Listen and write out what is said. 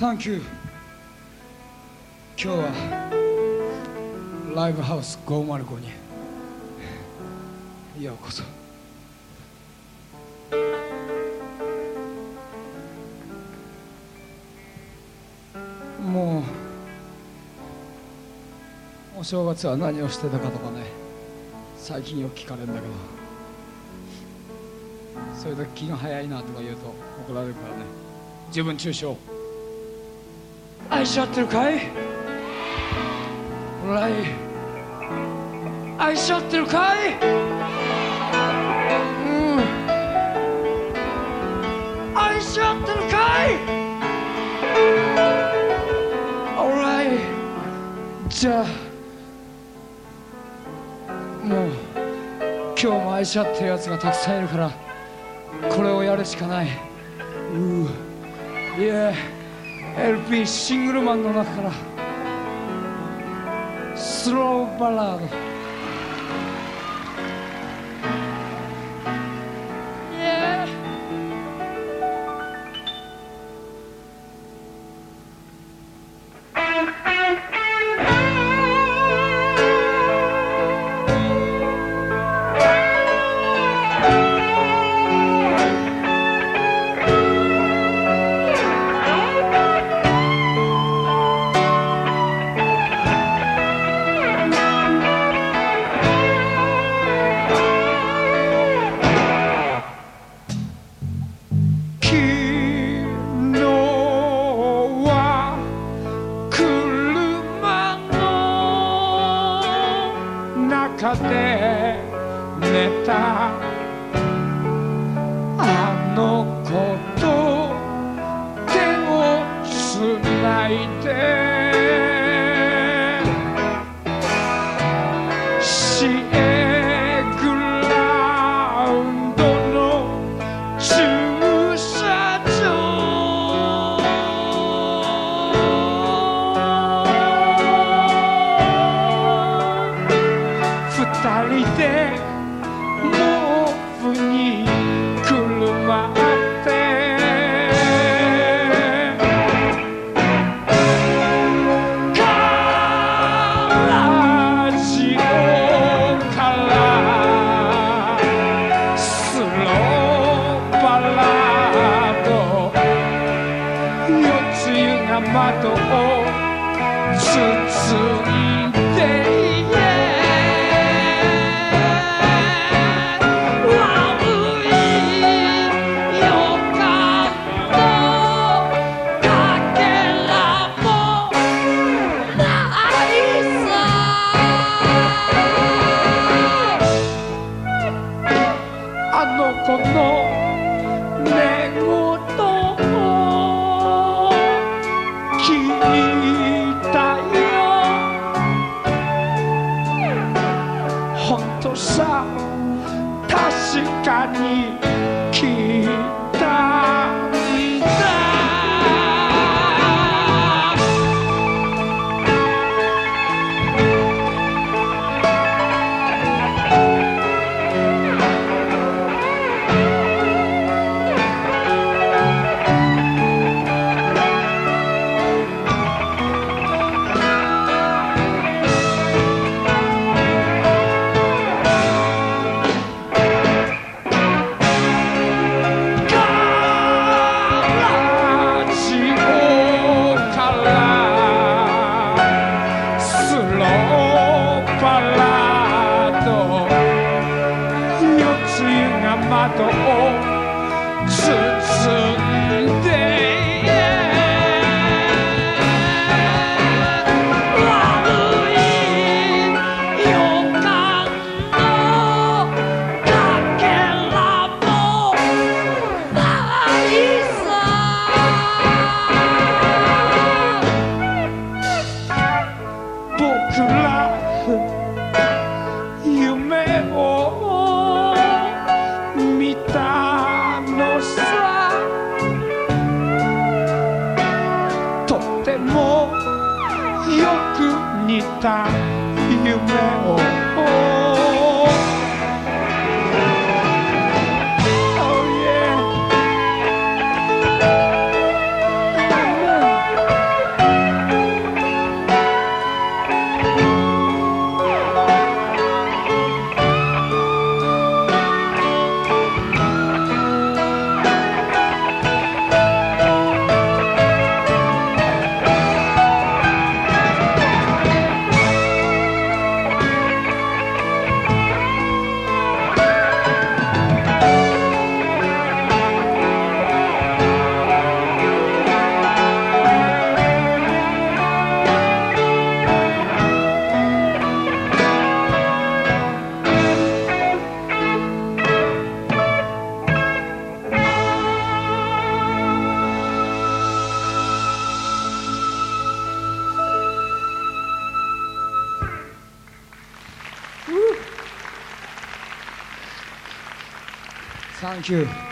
Thank you。今日はライブハウス505にようこそ。もうお正月は何をしてたかとかね、最近よく聞かれるんだけど、それだけ気が早いなとか言うと怒られるからね。自分中傷愛し合ってるかい？ほらい、愛し合ってるかい？愛し合ってるかい？ほらい、じゃあもう今日も愛し合ってるやつがたくさんいるからこれをやるしかない。いや、LP シングルマンの中からスローバラード。中で寝たあの子と手をつないで市営グラウンドの駐車場二人で毛布にくるまってカラジオからスローバラード夜露が窓を包んでこの寝言を聞いたよ。ほんとさ、確かに聞いたんだ。窓を包んで悪い予感のかけらもないさ。僕ら夢を見たのさ。とてもよく似た夢をOh yeah サンキュー。